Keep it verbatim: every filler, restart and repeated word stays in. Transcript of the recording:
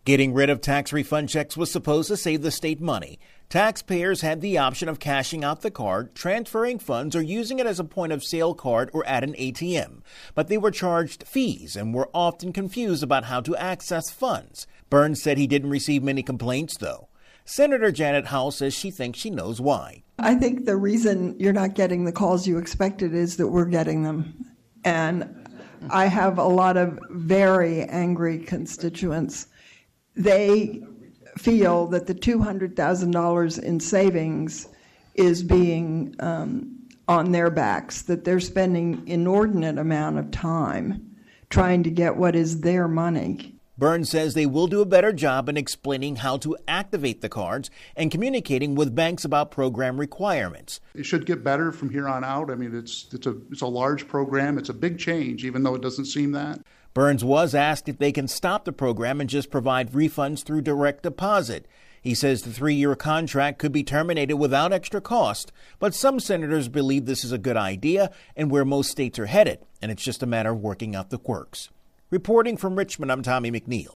Getting rid of tax refund checks was supposed to save the state money. Taxpayers had the option of cashing out the card, transferring funds, or using it as a point-of-sale card or at an A T M. But they were charged fees and were often confused about how to access funds. Burns said he didn't receive many complaints, though. Senator Janet Howell says she thinks she knows why. I think the reason you're not getting the calls you expected is that we're getting them. And I have a lot of very angry constituents. They feel that the two hundred thousand dollars in savings is being um, on their backs, that they're spending inordinate amount of time trying to get what is their money. Burns says they will do a better job in explaining how to activate the cards and communicating with banks about program requirements. It should get better from here on out. I mean, it's it's a it's a large program. It's a big change, even though it doesn't seem that. Burns was asked if they can stop the program and just provide refunds through direct deposit. He says the three-year contract could be terminated without extra cost, but some senators believe this is a good idea and where most states are headed, and it's just a matter of working out the quirks. Reporting from Richmond, I'm Tommy McNeil.